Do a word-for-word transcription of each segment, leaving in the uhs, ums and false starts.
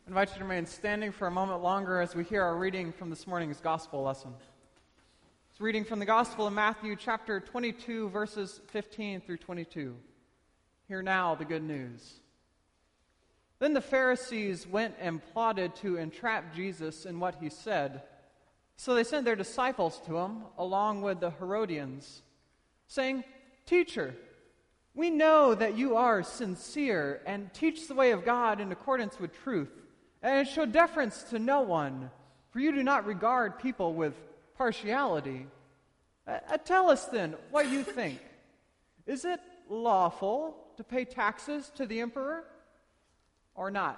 I invite you to remain standing for a moment longer as we hear our reading from this morning's gospel lesson. It's reading from the Gospel of Matthew, chapter twenty-two, verses fifteen through twenty-two. Hear now the good news. Then the Pharisees went and plotted to entrap Jesus in what he said. So they sent their disciples to him, along with the Herodians, saying, "Teacher, we know that you are sincere and teach the way of God in accordance with truth, and show deference to no one, for you do not regard people with partiality. Uh, tell us then what you think. Is it lawful to pay taxes to the emperor or not?"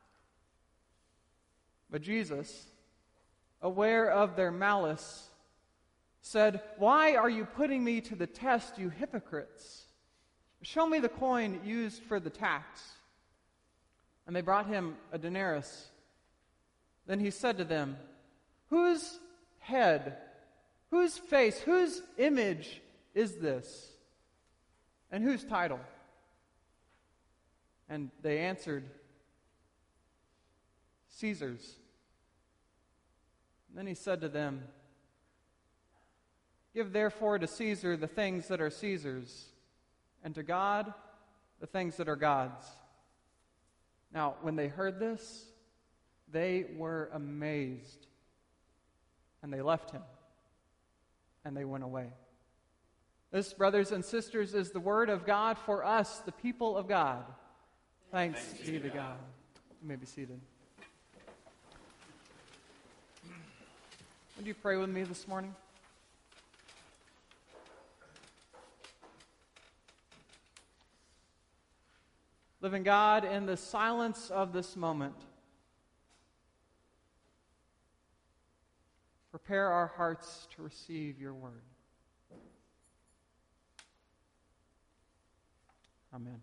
But Jesus, aware of their malice, said, "Why are you putting me to the test, you hypocrites? Show me the coin used for the tax." And they brought him a denarius. Then he said to them, "Whose head, whose face, whose image is this? And whose title?" And they answered, "Caesar's." And then he said to them, "Give therefore to Caesar the things that are Caesar's, and to God the things that are God's." Now, when they heard this, they were amazed, and they left him, and they went away. This, brothers and sisters, is the word of God for us, the people of God. Thanks, Thanks be to God. God. You may be seated. Would you pray with me this morning? Living God, in the silence of this moment, prepare our hearts to receive your word. Amen.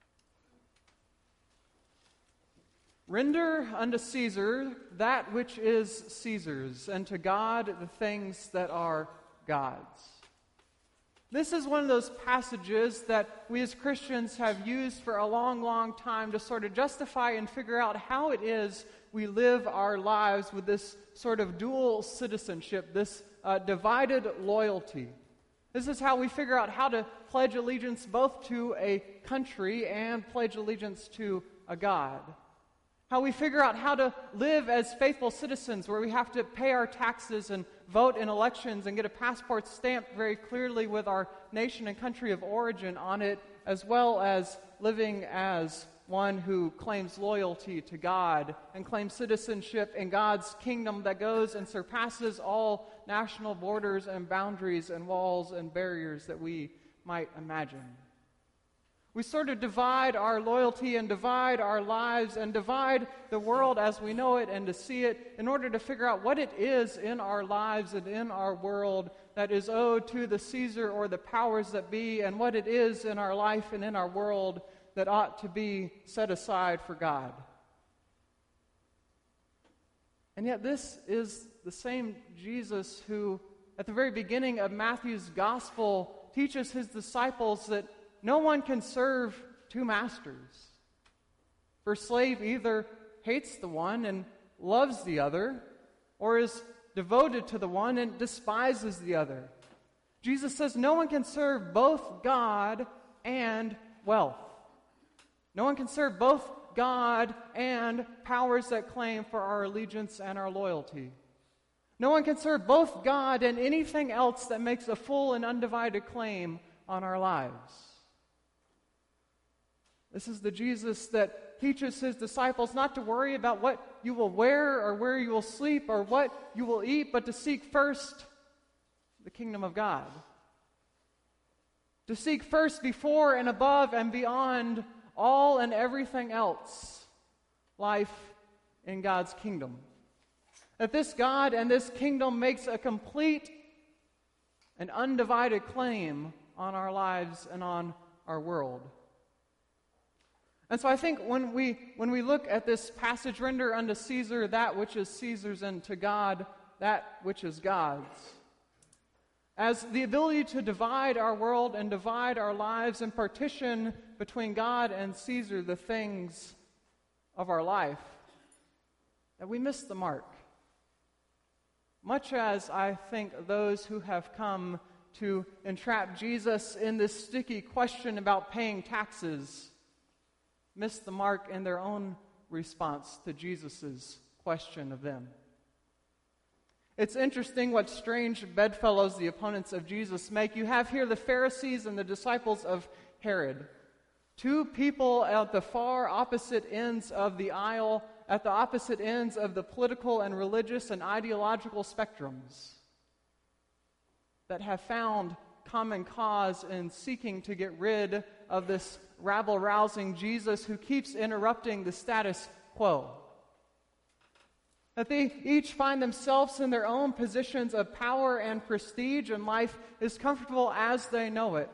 Render unto Caesar that which is Caesar's, and to God the things that are God's. This is one of those passages that we as Christians have used for a long, long time to sort of justify and figure out how it is we live our lives with this sort of dual citizenship, this uh, divided loyalty. This is how we figure out how to pledge allegiance both to a country and pledge allegiance to a God. How we figure out how to live as faithful citizens, where we have to pay our taxes and vote in elections and get a passport stamped very clearly with our nation and country of origin on it, as well as living as one who claims loyalty to God and claims citizenship in God's kingdom that goes and surpasses all national borders and boundaries and walls and barriers that we might imagine. We sort of divide our loyalty and divide our lives and divide the world as we know it and to see it in order to figure out what it is in our lives and in our world that is owed to the Caesar or the powers that be, and what it is in our life and in our world that ought to be set aside for God. And yet this is the same Jesus who, at the very beginning of Matthew's gospel, teaches his disciples that no one can serve two masters. For a slave either hates the one and loves the other, or is devoted to the one and despises the other. Jesus says no one can serve both God and wealth. No one can serve both God and powers that claim for our allegiance and our loyalty. No one can serve both God and anything else that makes a full and undivided claim on our lives. This is the Jesus that teaches his disciples not to worry about what you will wear or where you will sleep or what you will eat, but to seek first the kingdom of God. To seek first before and above and beyond all and everything else, life in God's kingdom. That this God and this kingdom makes a complete and undivided claim on our lives and on our world. And so I think when we when we look at this passage, render unto Caesar that which is Caesar's, and to God that which is God's, as the ability to divide our world and divide our lives and partition between God and Caesar the things of our life, that we miss the mark. Much as I think those who have come to entrap Jesus in this sticky question about paying taxes miss the mark in their own response to Jesus' question of them. It's interesting what strange bedfellows the opponents of Jesus make. You have here the Pharisees and the disciples of Herod, two people at the far opposite ends of the aisle, at the opposite ends of the political and religious and ideological spectrums, that have found common cause in seeking to get rid of this rabble-rousing Jesus who keeps interrupting the status quo. That they each find themselves in their own positions of power and prestige, and life is comfortable as they know it.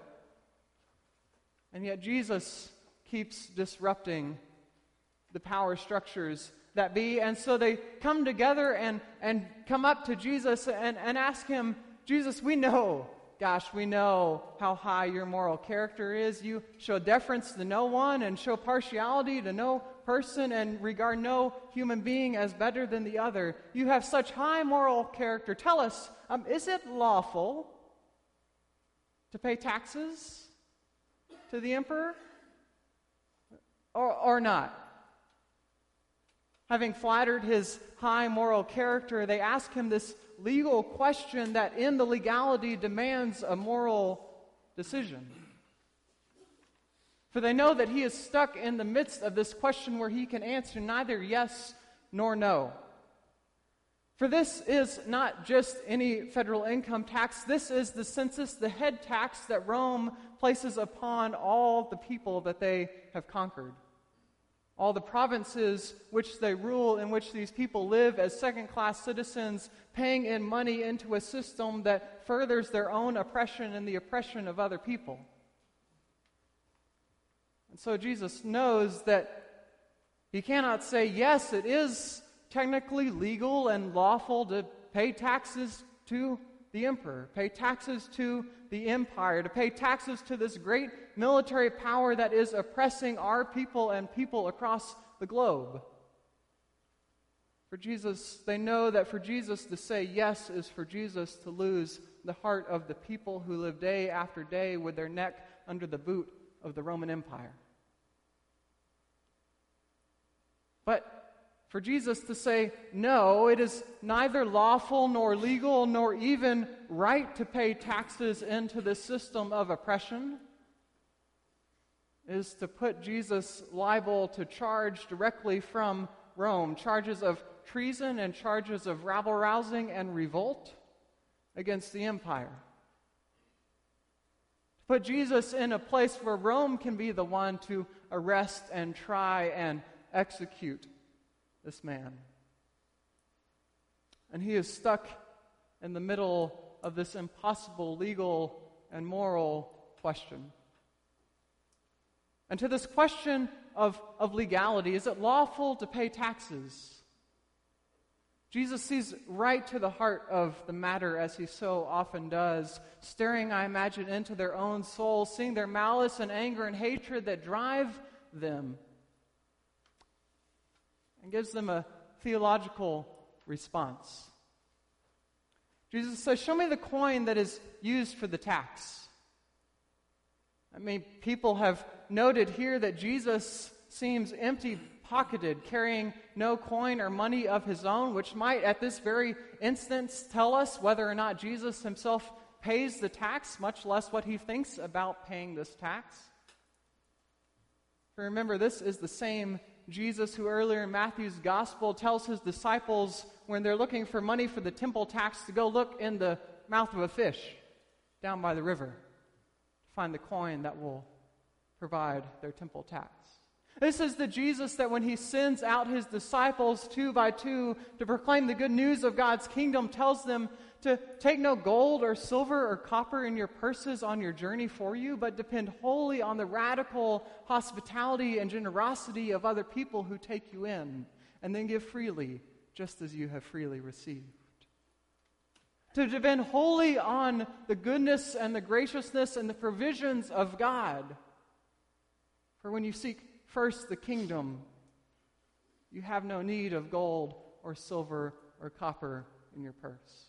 And yet Jesus keeps disrupting the power structures that be. And so they come together and, and come up to Jesus and, and ask him, Jesus, we know, gosh, we know how high your moral character is. You show deference to no one and show partiality to no person and regard no human being as better than the other. You have such high moral character. Tell us, um, is it lawful to pay taxes to the emperor or, or not? Having flattered his high moral character, they ask him this legal question that in the legality demands a moral decision. For they know that he is stuck in the midst of this question where he can answer neither yes nor no. For this is not just any federal income tax. This is the census, the head tax that Rome places upon all the people that they have conquered. All the provinces which they rule, in which these people live as second-class citizens, paying in money into a system that furthers their own oppression and the oppression of other people. And so Jesus knows that he cannot say, yes, it is technically legal and lawful to pay taxes to the emperor, pay taxes to the empire, to pay taxes to this great military power that is oppressing our people and people across the globe. For Jesus, they know that for Jesus to say yes is for Jesus to lose the heart of the people who live day after day with their neck under the boot of the Roman Empire. But for Jesus to say, no, it is neither lawful nor legal nor even right to pay taxes into this system of oppression, is to put Jesus liable to charge directly from Rome, charges of treason and charges of rabble-rousing and revolt against the empire. To put Jesus in a place where Rome can be the one to arrest and try and execute this man. And he is stuck in the middle of this impossible legal and moral question. And to this question of, of legality, is it lawful to pay taxes? Jesus sees right to the heart of the matter, as he so often does, staring, I imagine, into their own souls, seeing their malice and anger and hatred that drive them, and gives them a theological response. Jesus says, show me the coin that is used for the tax. I mean, people have noted here that Jesus seems empty-pocketed, carrying no coin or money of his own, which might at this very instance tell us whether or not Jesus himself pays the tax, much less what he thinks about paying this tax. Remember, this is the same Jesus who earlier in Matthew's gospel tells his disciples when they're looking for money for the temple tax to go look in the mouth of a fish down by the river to find the coin that will provide their temple tax. This is the Jesus that when he sends out his disciples two by two to proclaim the good news of God's kingdom, tells them to take no gold or silver or copper in your purses on your journey for you, but depend wholly on the radical hospitality and generosity of other people who take you in, and then give freely, just as you have freely received. To depend wholly on the goodness and the graciousness and the provisions of God. For when you seek first the kingdom, you have no need of gold or silver or copper in your purse.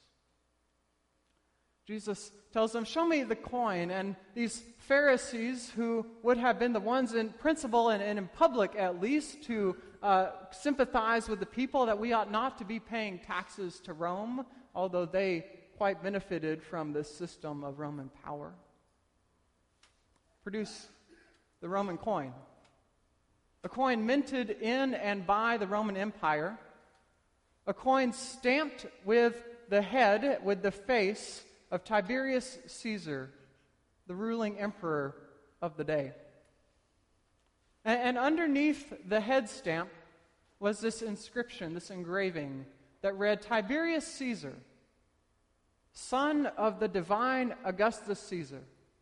Jesus tells them, show me the coin. And these Pharisees, who would have been the ones in principle and, and in public at least to uh, sympathize with the people that we ought not to be paying taxes to Rome, although they quite benefited from this system of Roman power, produce the Roman coin. A coin minted in and by the Roman Empire. A coin stamped with the head, with the face of Tiberius Caesar, the ruling emperor of the day. And, and underneath the head stamp was this inscription, this engraving, that read, Tiberius Caesar, son of the divine Augustus Caesar.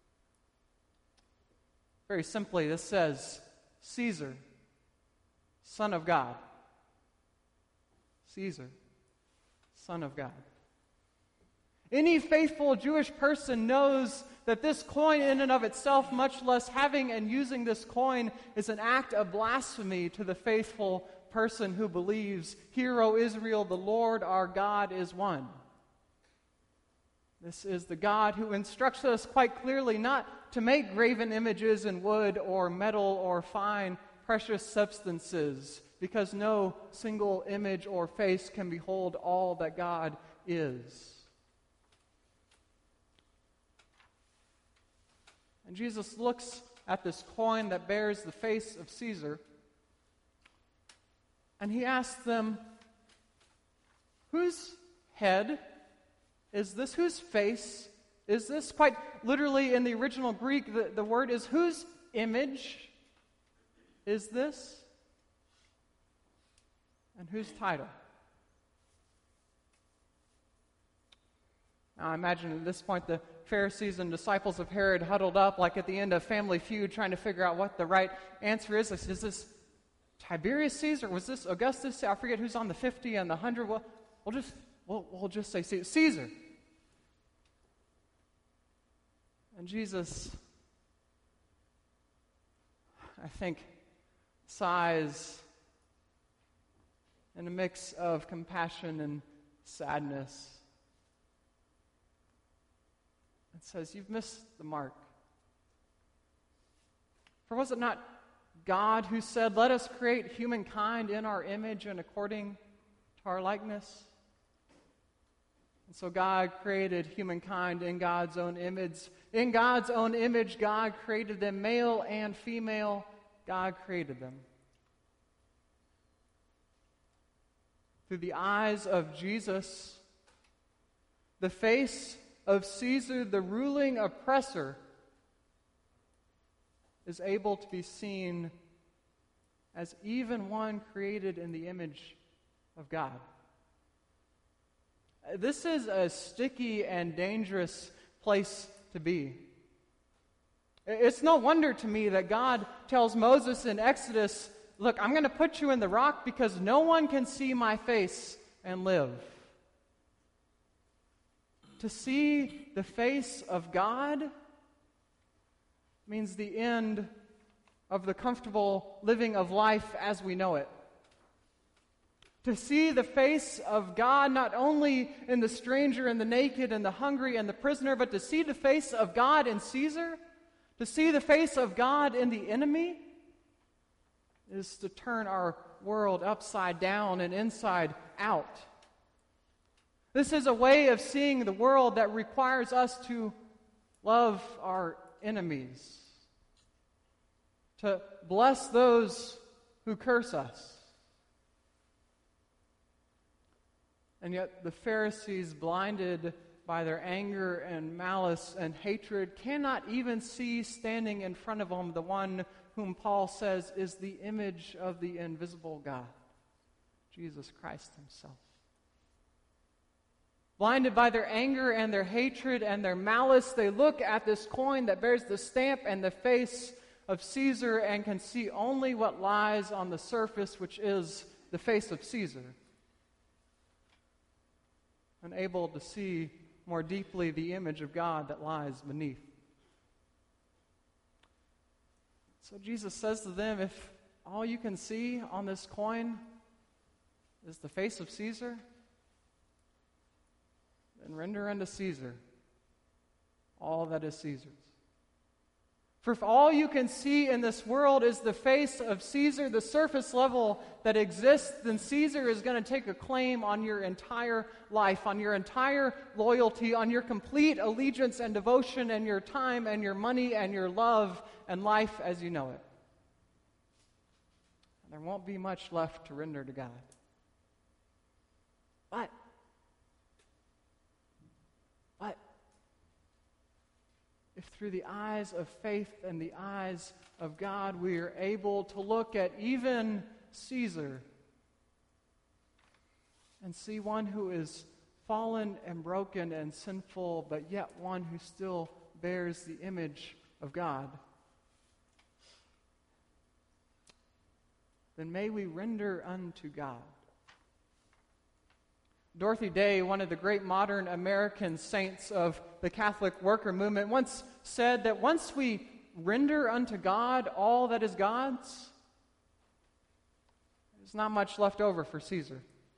Very simply, this says, Caesar, son of God. Caesar, son of God. Any faithful Jewish person knows that this coin in and of itself, much less having and using this coin, is an act of blasphemy to the faithful person who believes, Hear, O Israel, the Lord our God is one. This is the God who instructs us quite clearly not to make graven images in wood or metal or fine, precious substances, because no single image or face can behold all that God is. And Jesus looks at this coin that bears the face of Caesar, and he asks them, whose head is this? Whose face is this? Quite literally in the original Greek, the, the word is, whose image is this? And whose title? Now, I imagine at this point the Pharisees and disciples of Herod huddled up like at the end of Family Feud trying to figure out what the right answer is. Is this Tiberius Caesar? Was this Augustus? I forget who's on the fifty and the one hundred. We'll, we'll, just, we'll, we'll just say Caesar. And Jesus, I think, sighs in a mix of compassion and sadness. It says, you've missed the mark. For was it not God who said, let us create humankind in our image and according to our likeness? And so God created humankind in God's own image. In God's own image, God created them, male and female. God created them. Through the eyes of Jesus, the face of Caesar, the ruling oppressor, is able to be seen as even one created in the image of God. This is a sticky and dangerous place to be. It's no wonder to me that God tells Moses in Exodus, look, I'm going to put you in the rock because no one can see my face and live. To see the face of God means the end of the comfortable living of life as we know it. To see the face of God not only in the stranger and the naked and the hungry and the prisoner, but to see the face of God in Caesar, to see the face of God in the enemy, is to turn our world upside down and inside out. This is a way of seeing the world that requires us to love our enemies, to bless those who curse us. And yet the Pharisees, blinded by their anger and malice and hatred, cannot even see standing in front of them the one whom Paul says is the image of the invisible God, Jesus Christ himself. Blinded by their anger and their hatred and their malice, they look at this coin that bears the stamp and the face of Caesar and can see only what lies on the surface, which is the face of Caesar. Unable to see more deeply the image of God that lies beneath. So Jesus says to them, if all you can see on this coin this the face of Caesar? Then render unto Caesar all that is Caesar's. For if all you can see in this world is the face of Caesar, the surface level that exists, then Caesar is going to take a claim on your entire life, on your entire loyalty, on your complete allegiance and devotion, and your time and your money and your love and life as you know it. And there won't be much left to render to God. But, but, if through the eyes of faith and the eyes of God we are able to look at even Caesar and see one who is fallen and broken and sinful, but yet one who still bears the image of God, then may we render unto God. Dorothy Day, one of the great modern American saints of the Catholic worker movement, once said that once we render unto God all that is God's, there's not much left over for Caesar.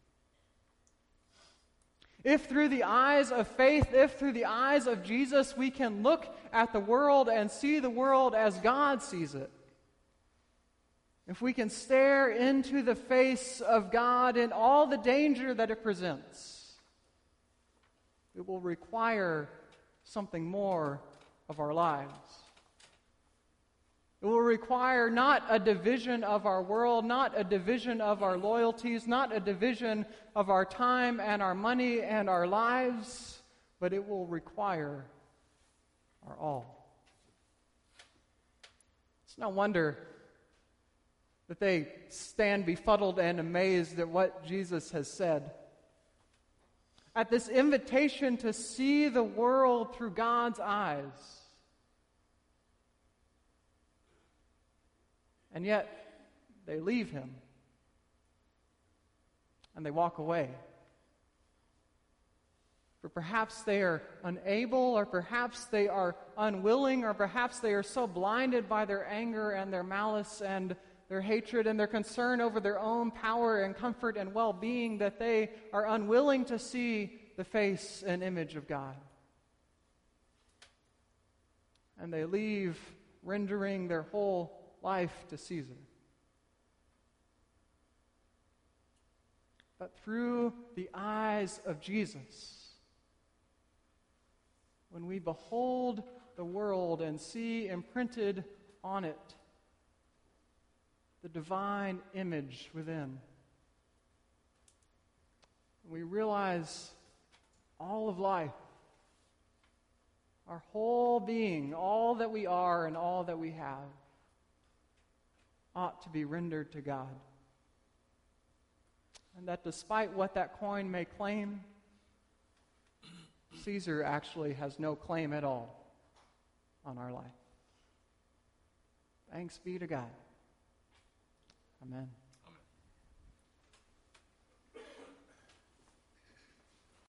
If through the eyes of faith, if through the eyes of Jesus, we can look at the world and see the world as God sees it, if we can stare into the face of God in all the danger that it presents, it will require something more of our lives. It will require not a division of our world, not a division of our loyalties, not a division of our time and our money and our lives, but it will require our all. It's no wonder that they stand befuddled and amazed at what Jesus has said. At this invitation to see the world through God's eyes. And yet, they leave him. And they walk away. For perhaps they are unable, or perhaps they are unwilling, or perhaps they are so blinded by their anger and their malice and their hatred and their concern over their own power and comfort and well-being that they are unwilling to see the face and image of God. And they leave rendering their whole life to Caesar. But through the eyes of Jesus, when we behold the world and see imprinted on it the divine image within, we realize all of life, our whole being, all that we are and all that we have, ought to be rendered to God. And that despite what that coin may claim, Caesar actually has no claim at all on our life. Thanks be to God. Amen.